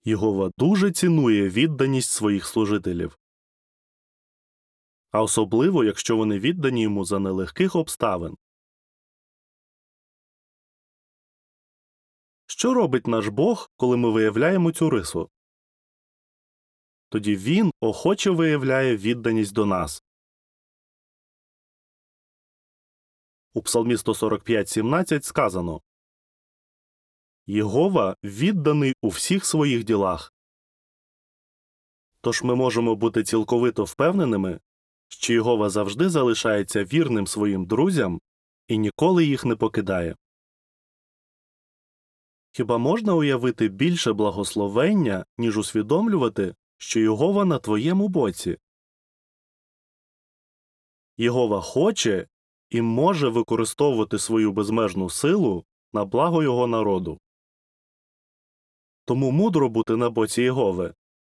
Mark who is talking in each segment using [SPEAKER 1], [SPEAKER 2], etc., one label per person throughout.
[SPEAKER 1] Єгова дуже цінує відданість своїх служителів. А особливо, якщо вони віддані йому за нелегких обставин. Що робить наш Бог, коли ми виявляємо цю рису? Тоді Він охоче виявляє відданість до нас. У Псалмі 145:17 сказано: «Єгова відданий у всіх своїх ділах». Тож ми можемо бути цілковито впевненими, що Єгова завжди залишається вірним своїм друзям і ніколи їх не покидає. Хіба можна уявити більше благословення, ніж усвідомлювати, що Єгова на твоєму боці? Єгова хоче і може використовувати свою безмежну силу на благо його народу. Тому мудро бути на боці Єгови.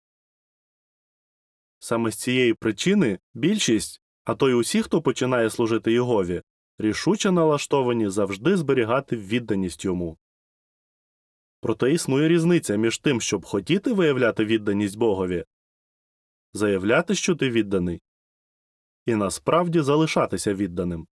[SPEAKER 1] Саме з цієї причини більшість, а то й усі, хто починає служити Єгові, рішуче налаштовані завжди зберігати відданість йому. Проте існує різниця між тим, щоб хотіти виявляти відданість Богові, заявляти, що ти відданий, і насправді залишатися відданим.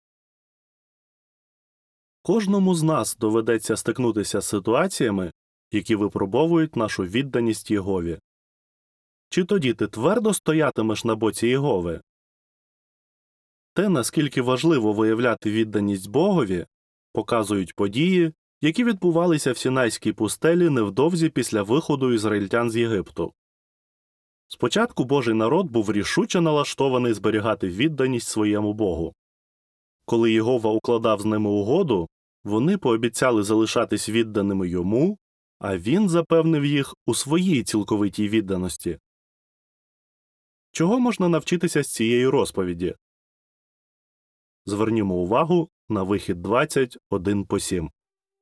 [SPEAKER 1] Кожному з нас доведеться стикнутися з ситуаціями, які випробовують нашу відданість Єгові. Чи тоді ти твердо стоятимеш на боці Єгови? Те, наскільки важливо виявляти відданість Богові, показують події, які відбувалися в Сінайській пустелі невдовзі після виходу ізраїльтян з Єгипту. Спочатку Божий народ був рішуче налаштований зберігати відданість своєму Богу. Коли Єгова укладав з ними угоду, вони пообіцяли залишатись відданими йому, а він запевнив їх у своїй цілковитій відданості. Чого можна навчитися з цієї розповіді? Звернімо увагу на Вихід 20:1-7.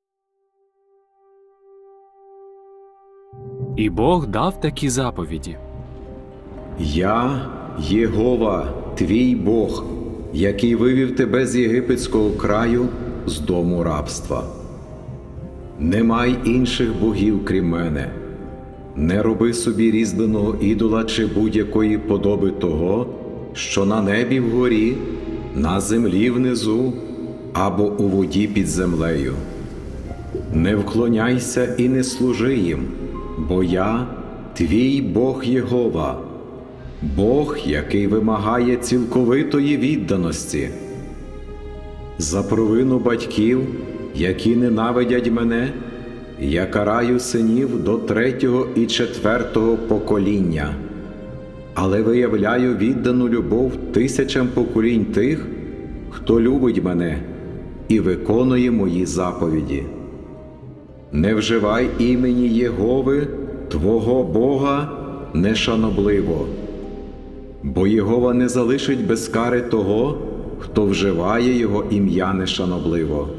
[SPEAKER 2] І Бог дав такі заповіді.
[SPEAKER 3] «Я, Єгова, твій Бог, який вивів тебе з єгипетського краю, з дому рабства. Не май інших богів, крім мене. Не роби собі різьбленого ідола чи будь-якої подоби того, що на небі вгорі, на землі внизу або у воді під землею. Не вклоняйся і не служи їм, бо я – твій Бог Єгова, Бог, який вимагає цілковитої відданості. За провину батьків, які ненавидять мене, я караю синів до 3-го і 4-го покоління, але виявляю віддану любов 1000 поколінь тих, хто любить мене і виконує мої заповіді. Не вживай імені Єгови, твого Бога, нешанобливо, бо Єгова не залишить без кари того, хто вживає його ім'я нешанобливо».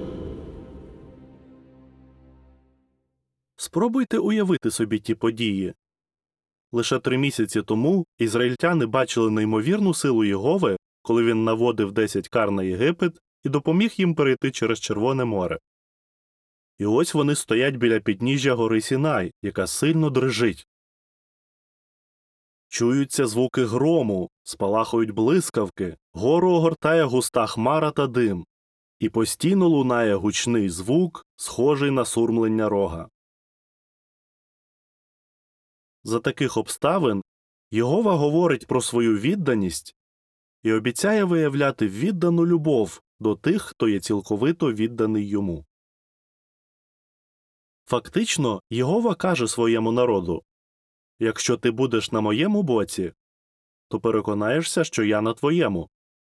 [SPEAKER 1] Спробуйте уявити собі ті події. Лише 3 місяці тому ізраїльтяни бачили неймовірну силу Єгови, коли він наводив 10 кар на Єгипет і допоміг їм перейти через Червоне море. І ось вони стоять біля підніжжя гори Сінай, яка сильно дрижить. Чуються звуки грому, спалахують блискавки, гору огортає густа хмара та дим, і постійно лунає гучний звук, схожий на сурмлення рога. За таких обставин Єгова говорить про свою відданість і обіцяє виявляти віддану любов до тих, хто є цілковито відданий йому. Фактично, Єгова каже своєму народу: «Якщо ти будеш на моєму боці, то переконаєшся, що я на твоєму».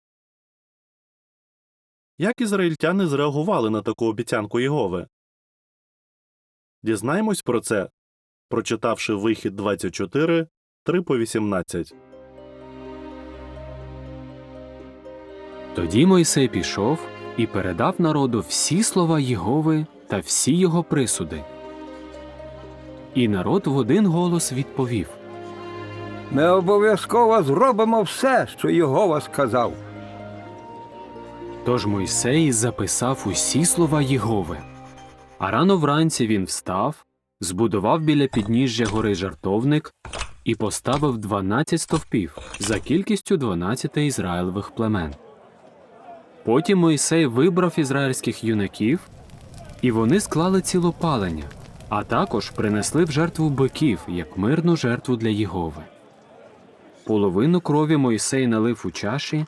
[SPEAKER 1] Як ізраїльтяни зреагували на таку обіцянку Єгови? Дізнаємось про це, прочитавши Вихід 24, 3-18.
[SPEAKER 2] Тоді Мойсей пішов і передав народу всі слова Єгови та всі його присуди. І народ в один голос відповів:
[SPEAKER 4] «Ми обов'язково зробимо все, що Єгова сказав».
[SPEAKER 2] Тож Мойсей записав усі слова Єгови. А рано вранці він встав, збудував біля підніжжя гори жертовник і поставив 12 стовпів за кількістю 12 Ізраїлевих племен. Потім Мойсей вибрав ізраїльських юнаків, і вони склали цілопалення, а також принесли в жертву биків, як мирну жертву для Єгови. Половину крові Мойсей налив у чаші,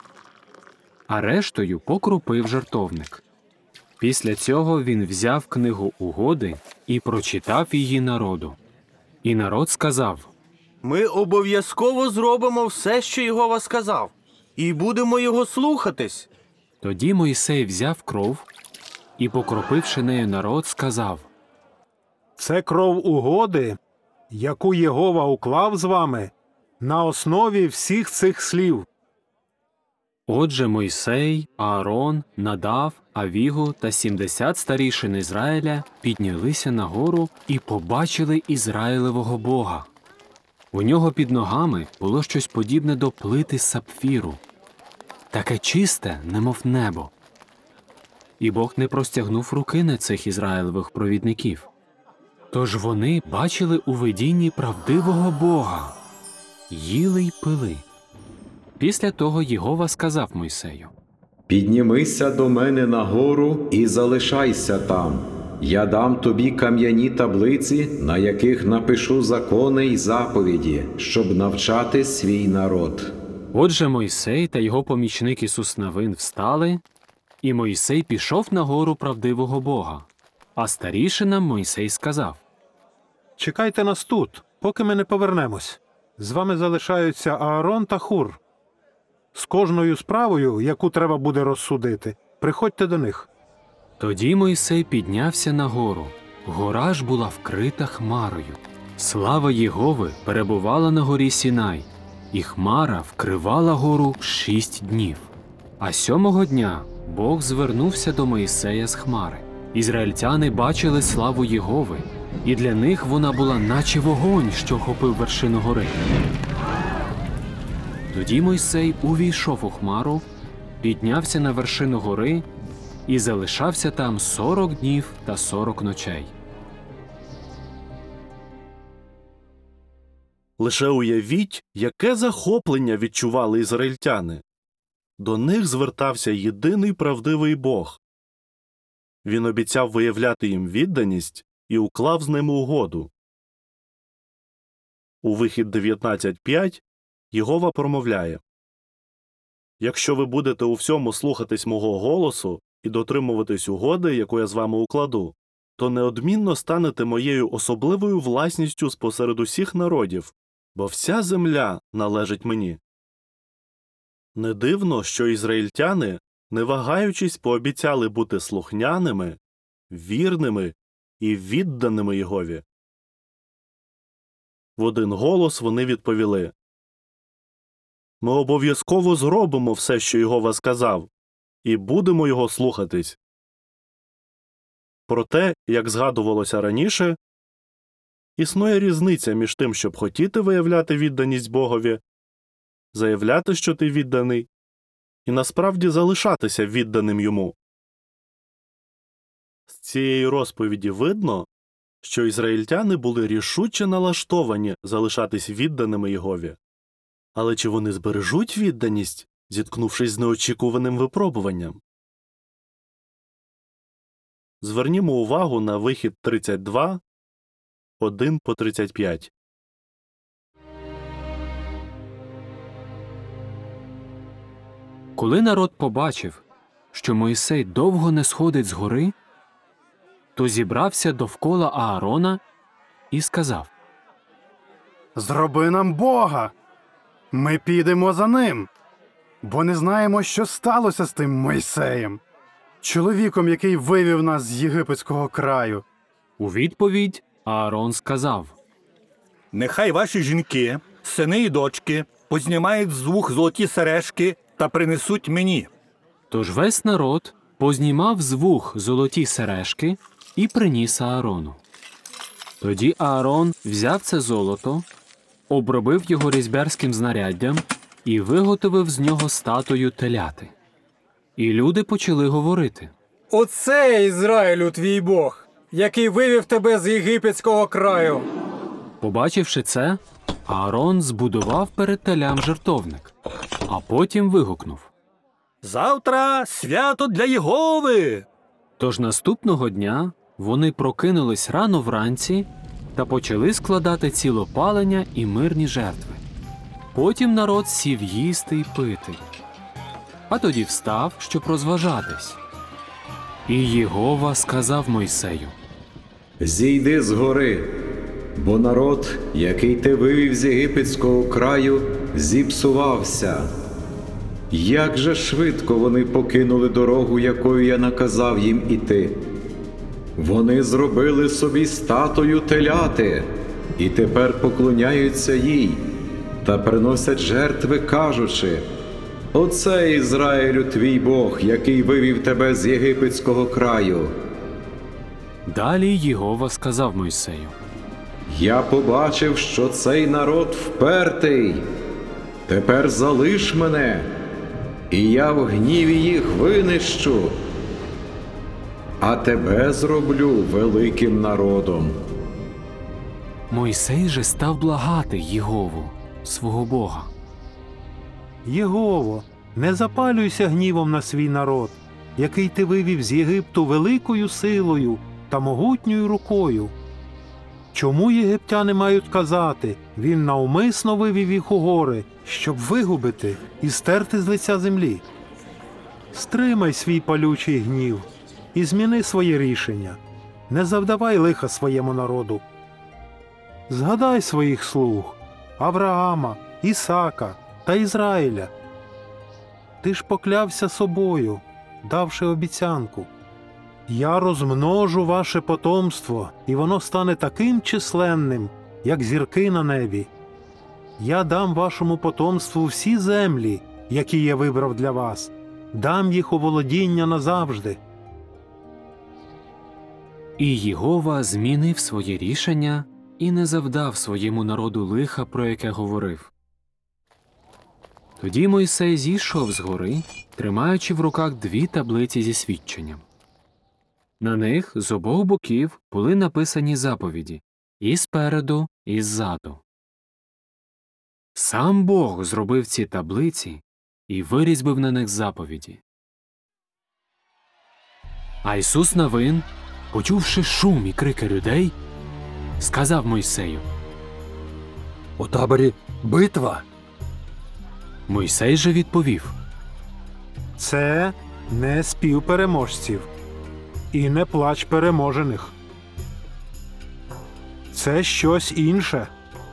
[SPEAKER 2] а рештою покропив жертовник. Після цього він взяв книгу угоди і прочитав її народу. І народ сказав:
[SPEAKER 5] Ми обов'язково зробимо все, що Єгова сказав, і будемо його слухатись.
[SPEAKER 2] Тоді Мойсей взяв кров і, покропивши нею народ, сказав:
[SPEAKER 6] Це кров угоди, яку Єгова уклав з вами на основі всіх цих слів.
[SPEAKER 2] Отже, Мойсей, Аарон, Надав, Авігу та 70 старішин Ізраїля піднялися на гору і побачили Ізраїлевого Бога. У нього під ногами було щось подібне до плити сапфіру, таке чисте, немов небо. І Бог не простягнув руки на цих Ізраїлевих провідників. Тож вони бачили у видінні правдивого Бога, їли й пили. Після того Єгова сказав Мойсею:
[SPEAKER 3] «Піднімися до мене на гору і залишайся там. Я дам тобі кам'яні таблиці, на яких напишу закони й заповіді, щоб навчати свій народ».
[SPEAKER 2] Отже, Мойсей та його помічник Ісус Навин встали, і Мойсей пішов на гору правдивого Бога. А старішинам Мойсей сказав:
[SPEAKER 6] Чекайте нас тут, поки ми не повернемось. З вами залишаються Аарон та Хур. З кожною справою, яку треба буде розсудити, приходьте до них.
[SPEAKER 2] Тоді Мойсей піднявся на гору. Гора ж була вкрита хмарою. Слава Єгови перебувала на горі Сінай, і хмара вкривала гору 6 днів. А 7-го дня Бог звернувся до Мойсея з хмари. Ізраїльтяни бачили славу Єгови, і для них вона була наче вогонь, що охопив вершину гори. Тоді Мойсей увійшов у хмару, піднявся на вершину гори і залишався там 40 днів та 40 ночей.
[SPEAKER 1] Лише уявіть, яке захоплення відчували ізраїльтяни. До них звертався єдиний правдивий Бог. Він обіцяв виявляти їм відданість і уклав з ними угоду. У Вихід 19.5 Єгова промовляє: «Якщо ви будете у всьому слухатись мого голосу і дотримуватись угоди, яку я з вами укладу, то неодмінно станете моєю особливою власністю спосеред усіх народів, бо вся земля належить мені». Не дивно, що ізраїльтяни, не вагаючись, пообіцяли бути слухняними, вірними і відданими Єгові. В один голос вони відповіли: «Ми обов'язково зробимо все, що Єгова сказав, і будемо його слухатись». Проте, як згадувалося раніше, існує різниця між тим, щоб хотіти виявляти відданість Богові, заявляти, що ти відданий, і насправді залишатися відданим йому. З цієї розповіді видно, що ізраїльтяни були рішуче налаштовані залишатись відданими Єгові. Але чи вони збережуть відданість, зіткнувшись з неочікуваним випробуванням? Звернімо увагу на Вихід 32, 1-35.
[SPEAKER 2] Коли народ побачив, що Мойсей довго не сходить з гори, то зібрався довкола Аарона і сказав:
[SPEAKER 7] «Зроби нам Бога! Ми підемо за ним, бо не знаємо, що сталося з тим Мойсеєм, чоловіком, який вивів нас з єгипетського краю».
[SPEAKER 2] У відповідь Аарон сказав:
[SPEAKER 8] «Нехай ваші жінки, сини і дочки познімають з вух золоті сережки та принесуть мені».
[SPEAKER 2] Тож весь народ познімав з вух золоті сережки і приніс Аарону. Тоді Аарон взяв це золото, обробив його різьбярським знаряддям і виготовив з нього статую теляти. І люди почали говорити:
[SPEAKER 9] «Оце Ізраїлю твій Бог, який вивів тебе з єгипетського краю.
[SPEAKER 2] Побачивши це, Аарон збудував перед телям жертовник, а потім вигукнув.
[SPEAKER 8] Завтра свято для Єгови.
[SPEAKER 2] Тож наступного дня вони прокинулись рано вранці та почали складати цілопалення і мирні жертви. Потім народ сів їсти й пити, а тоді встав, щоб розважатись. І Єгова сказав Мойсею:
[SPEAKER 3] Зійди з гори, бо народ, який ти вивів з єгипетського краю, зіпсувався. Як же швидко вони покинули дорогу, якою я наказав їм іти. Вони зробили собі статую теляти, і тепер поклоняються їй, та приносять жертви, кажучи: «Оце Ізраїлю твій Бог, який вивів тебе з єгипетського краю».
[SPEAKER 2] Далі Єгова сказав Мойсею:
[SPEAKER 3] Я побачив, що цей народ впертий. Тепер залиш мене, і я в гніві їх винищу, а тебе зроблю великим народом.
[SPEAKER 2] Мойсей же став благати Єгову, свого Бога.
[SPEAKER 6] Єгово, не запалюйся гнівом на свій народ, який ти вивів з Єгипту великою силою та могутньою рукою. Чому єгиптяни мають казати: він навмисно вивів їх у гори, щоб вигубити і стерти з лиця землі? Стримай свій палючий гнів і зміни своє рішення. Не завдавай лиха своєму народу. Згадай своїх слуг Авраама, Ісака та Ізраїля. Ти ж поклявся собою, давши обіцянку: я розмножу ваше потомство, і воно стане таким численним, як зірки на небі. Я дам вашому потомству всі землі, які я вибрав для вас, дам їх у володіння назавжди.
[SPEAKER 2] І Єгова змінив своє рішення і не завдав своєму народу лиха, про яке говорив. Тоді Мойсей зійшов з гори, тримаючи в руках 2 таблиці зі свідченням. На них з обох боків були написані заповіді – і спереду, і ззаду. Сам Бог зробив ці таблиці і вирізбив на них заповіді. А Ісус Навин, почувши шум і крики людей, сказав Мойсею:
[SPEAKER 9] У таборі битва.
[SPEAKER 2] Мойсей же відповів:
[SPEAKER 6] Це не спів переможців і не плач переможених. Це щось інше.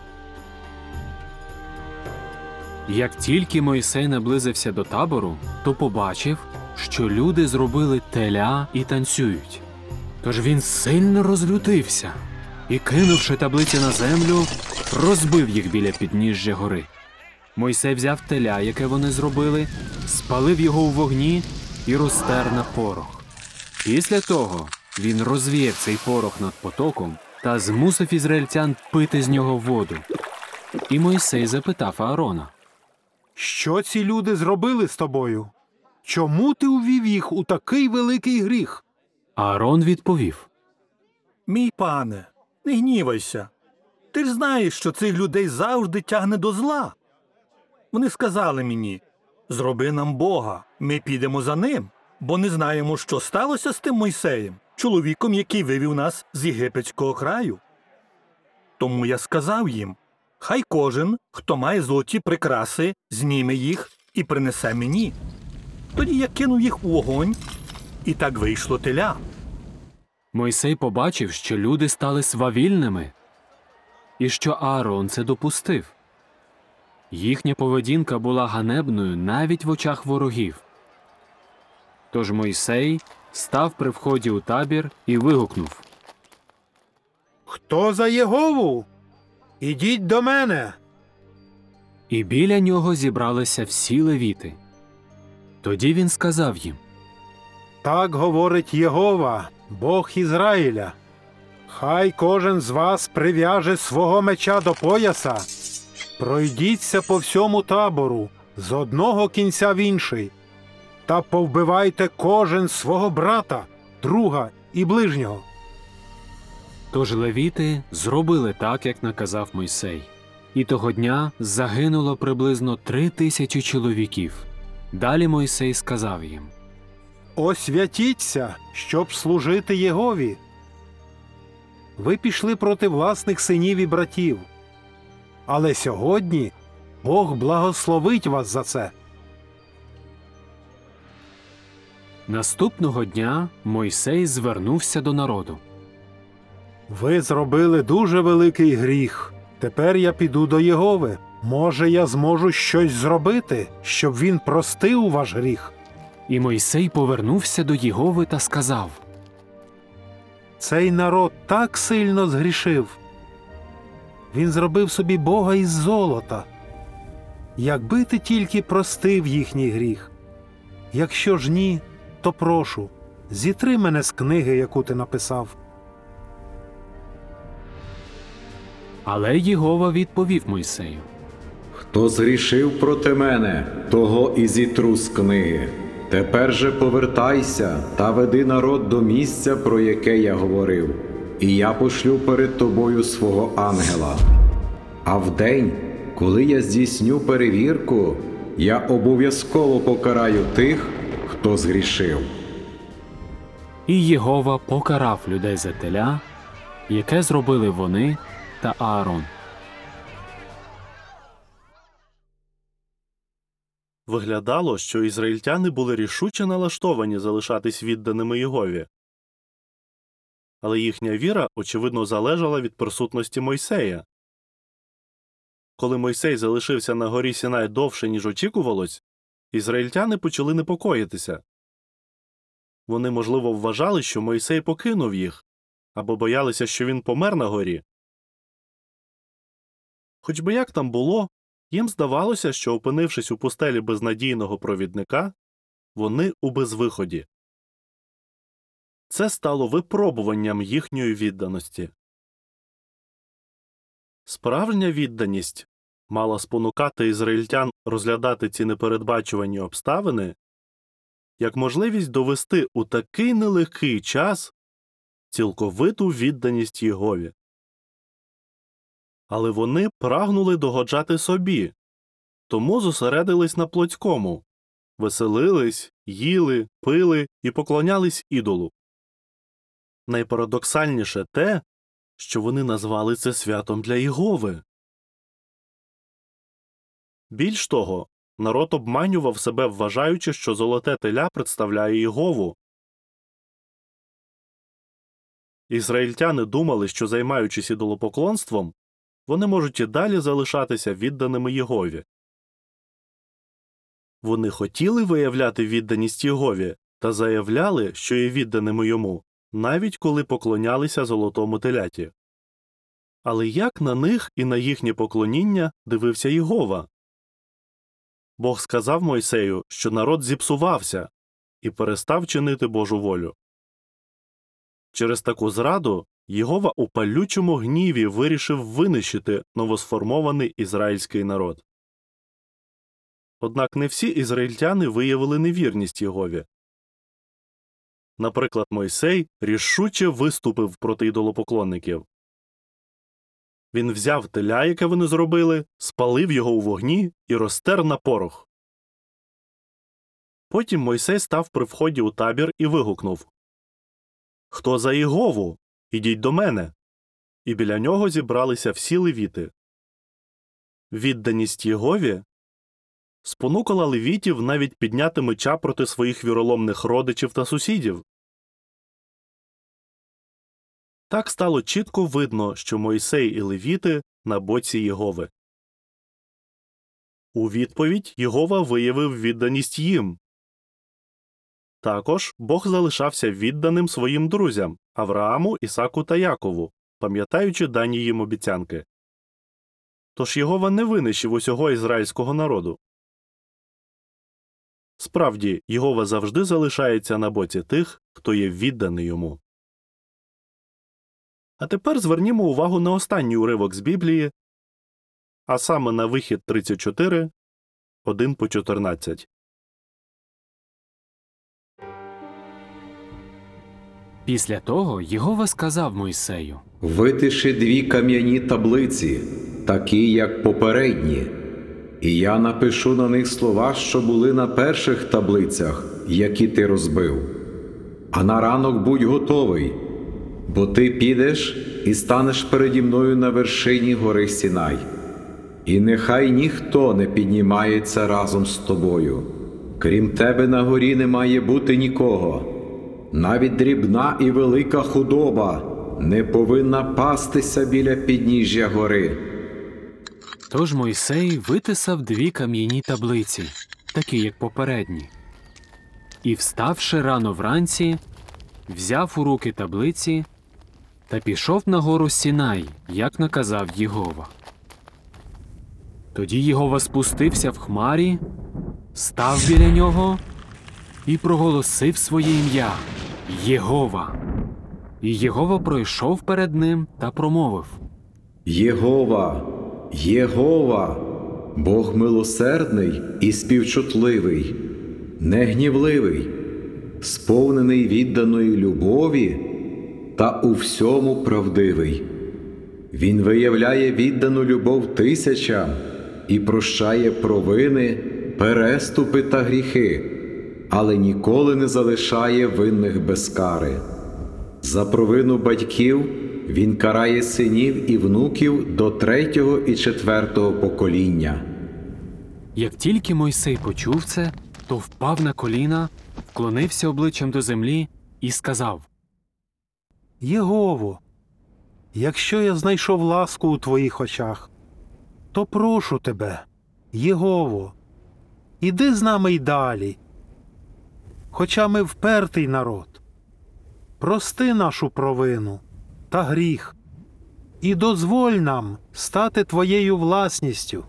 [SPEAKER 2] Як тільки Мойсей наблизився до табору, то побачив, що люди зробили теля і танцюють. Тож він сильно розлютився і, кинувши таблиці на землю, розбив їх біля підніжжя гори. Мойсей взяв теля, яке вони зробили, спалив його у вогні і розтер на порох. Після того він розвіяв цей порох над потоком та змусив ізраїльтян пити з нього воду. І Мойсей запитав Аарона:
[SPEAKER 6] Що ці люди зробили з тобою? Чому ти увів їх у такий великий гріх?
[SPEAKER 2] Аарон відповів:
[SPEAKER 8] Мій пане, не гнівайся. Ти ж знаєш, що цих людей завжди тягне до зла. Вони сказали мені: зроби нам Бога, ми підемо за ним, бо не знаємо, що сталося з тим Мойсеєм, чоловіком, який вивів нас з єгипетського краю. Тому я сказав їм: хай кожен, хто має золоті прикраси, зніме їх і принесе мені. Тоді я кинув їх у вогонь, і так вийшло теля.
[SPEAKER 2] Мойсей побачив, що люди стали свавільними, і що Аарон це допустив. Їхня поведінка була ганебною навіть в очах ворогів. Тож Мойсей став при вході у табір і вигукнув:
[SPEAKER 6] Хто за Єгову? Ідіть до мене.
[SPEAKER 2] І біля нього зібралися всі левіти. Тоді він сказав їм:
[SPEAKER 6] Так говорить Єгова, Бог Ізраїля. Хай кожен з вас прив'яже свого меча до пояса, пройдіться по всьому табору з одного кінця в інший, та повбивайте кожен свого брата, друга і ближнього.
[SPEAKER 2] Тож левіти зробили так, як наказав Мойсей. І того дня загинуло приблизно 3000 чоловіків. Далі Мойсей сказав їм:
[SPEAKER 6] «Освятіться, щоб служити Єгові. Ви пішли проти власних синів і братів. Але сьогодні Бог благословить вас за це».
[SPEAKER 2] Наступного дня Мойсей звернувся до народу.
[SPEAKER 6] «Ви зробили дуже великий гріх. Тепер я піду до Єгови. Може, я зможу щось зробити, щоб він простив ваш гріх?»
[SPEAKER 2] І Мойсей повернувся до Єгови та сказав:
[SPEAKER 6] «Цей народ так сильно згрішив. Він зробив собі Бога із золота. Якби ти тільки простив їхній гріх. Якщо ж ні, то прошу, зітри мене з книги, яку ти написав».
[SPEAKER 2] Але Єгова відповів Мойсею:
[SPEAKER 3] Хто згрішив проти мене, того і зітру з книги. Тепер же повертайся та веди народ до місця, про яке я говорив, і я пошлю перед тобою свого ангела. А вдень, коли я здійсню перевірку, я обов'язково покараю тих, хто згрішив.
[SPEAKER 2] І Єгова покарав людей за теля, яке зробили вони та Аарон.
[SPEAKER 1] Виглядало, що ізраїльтяни були рішуче налаштовані залишатись відданими Єгові. Але їхня віра, очевидно, залежала від присутності Мойсея. Коли Мойсей залишився на горі Сінай довше, ніж очікувалось, ізраїльтяни почали непокоїтися. Вони, можливо, вважали, що Мойсей покинув їх, або боялися, що він помер на горі. Хоч би як там було, їм здавалося, що, опинившись у пустелі без надійного провідника, вони у безвиході. Це стало випробуванням їхньої відданості. Справжня відданість мала спонукати ізраїльтян розглядати ці непередбачувані обставини як можливість довести у такий нелегкий час цілковиту відданість Єгові. Але вони прагнули догоджати собі, тому зосередились на плотському, веселились, їли, пили і поклонялись ідолу. Найпарадоксальніше те, що вони назвали це святом для Єгови. Більш того, народ обманював себе, вважаючи, що золоте теля представляє Єгову. Ізраїльтяни думали, що, займаючись ідолопоклонством, вони можуть і далі залишатися відданими Єгові. Вони хотіли виявляти відданість Єгові та заявляли, що є відданими йому, навіть коли поклонялися золотому теляті. Але як на них і на їхнє поклоніння дивився Єгова? Бог сказав Мойсею, що народ зіпсувався і перестав чинити Божу волю. Через таку зраду Єгова у палючому гніві вирішив винищити новосформований ізраїльський народ. Однак не всі ізраїльтяни виявили невірність Єгові. Наприклад, Мойсей рішуче виступив проти ідолопоклонників. Він взяв теля, яке вони зробили, спалив його у вогні і розтер на порох. Потім Мойсей став при вході у табір і вигукнув: «Хто за Єгову? Ідіть до мене!» І біля нього зібралися всі левіти. Відданість Єгові спонукала левітів навіть підняти меча проти своїх віроломних родичів та сусідів. Так стало чітко видно, що Мойсей і левіти на боці Єгови. У відповідь Єгова виявив відданість їм. Також Бог залишався відданим своїм друзям – Аврааму, Ісаку та Якову, пам'ятаючи дані їм обіцянки. Тож Єгова не винищив усього ізраїльського народу. Справді, Єгова завжди залишається на боці тих, хто є відданий йому. А тепер звернімо увагу на останній уривок з Біблії, а саме на Вихід 34, 1-14.
[SPEAKER 2] Після того Єгова сказав Мойсею:
[SPEAKER 3] Витиши 2 кам'яні таблиці, такі, як попередні, і я напишу на них слова, що були на перших таблицях, які ти розбив. А на ранок будь готовий, бо ти підеш і станеш переді мною на вершині гори Сінай. І нехай ніхто не піднімається разом з тобою. Крім тебе на горі не має бути нікого. Навіть дрібна і велика худоба не повинна пастися біля підніжжя гори.
[SPEAKER 2] Тож Мойсей витисав 2 кам'яні таблиці, такі, як попередні. І, вставши рано вранці, взяв у руки таблиці та пішов на гору Сінай, як наказав Єгова. Тоді Єгова спустився в хмарі, став біля нього і проголосив своє ім'я – Єгова. І Єгова пройшов перед ним та промовив:
[SPEAKER 3] Єгова, Єгова, Бог милосердний і співчутливий, негнівливий, сповнений відданої любові та у всьому правдивий. Він виявляє віддану любов тисячам і прощає провини, переступи та гріхи, але ніколи не залишає винних без кари. За провину батьків він карає синів і внуків до 3-го і 4-го покоління.
[SPEAKER 2] Як тільки Мойсей почув це, то впав на коліна, вклонився обличчям до землі і сказав:
[SPEAKER 6] Єгово, якщо я знайшов ласку у твоїх очах, то прошу тебе, Єгово, іди з нами й далі. Хоча ми впертий народ, прости нашу провину та гріх і дозволь нам стати твоєю власністю.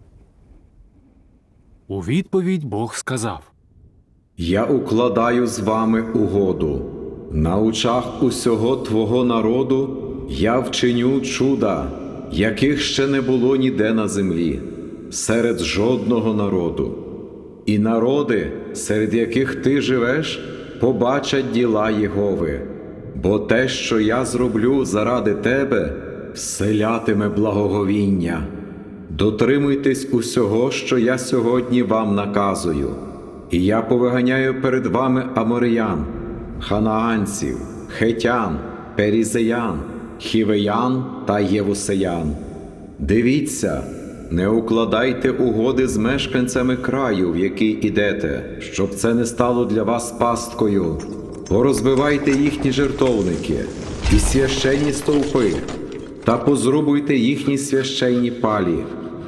[SPEAKER 2] У відповідь Бог сказав:
[SPEAKER 3] Я укладаю з вами угоду. На очах усього твого народу я вчиню чуда, яких ще не було ніде на землі, серед жодного народу. І народи, серед яких ти живеш, побачать діла Єгови, бо те, що я зроблю заради тебе, вселятиме благоговіння. Дотримуйтесь усього, що я сьогодні вам наказую. І я повиганяю перед вами аморіян, ханаанців, хетян, перізеян, хівеян та євусеян. Дивіться, не укладайте угоди з мешканцями краю, в який ідете, щоб це не стало для вас пасткою. Порозбивайте їхні жертовники і священні стовпи, та позрубуйте їхні священні палі.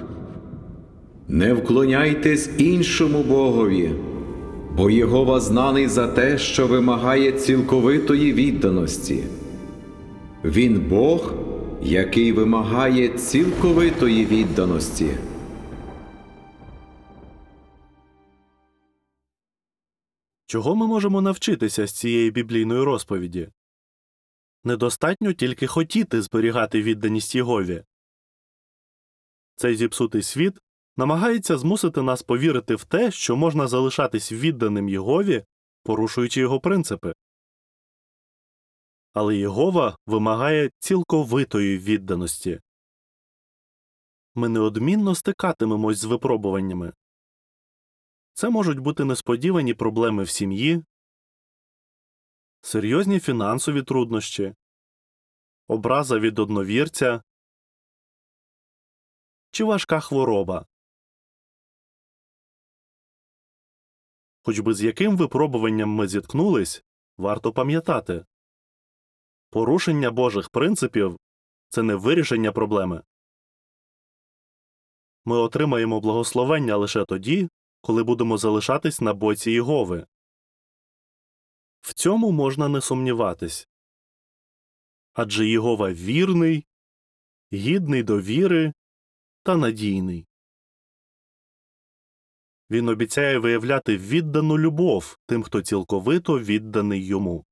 [SPEAKER 3] Не вклоняйтесь іншому Богові, бо Єгова знаний за те, що вимагає цілковитої відданості. Він Бог, який вимагає цілковитої відданості.
[SPEAKER 1] Чого ми можемо навчитися з цієї біблійної розповіді? Недостатньо тільки хотіти зберігати відданість Єгові. Цей зіпсутий світ намагається змусити нас повірити в те, що можна залишатись відданим Єгові, порушуючи його принципи. Але Єгова вимагає цілковитої відданості. Ми неодмінно стикатимемось з випробуваннями. Це можуть бути несподівані проблеми в сім'ї, серйозні фінансові труднощі, образа від одновірця чи важка хвороба. Хоч би з яким випробуванням ми зіткнулись, варто пам'ятати. Порушення Божих принципів – це не вирішення проблеми. Ми отримаємо благословення лише тоді, коли будемо залишатись на боці Єгови. В цьому можна не сумніватись. Адже Єгова вірний, гідний довіри та надійний. Він обіцяє виявляти віддану любов тим, хто цілковито відданий йому.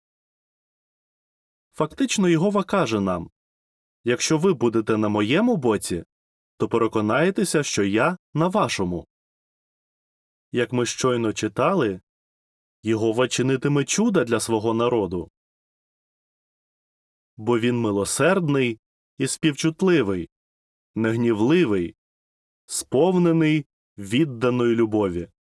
[SPEAKER 1] Фактично, Єгова каже нам: якщо ви будете на моєму боці, то переконаєтеся, що я на вашому. Як ми щойно читали, Єгова чинитиме чуда для свого народу. бо він милосердний і співчутливий, негнівливий, сповнений відданої любові.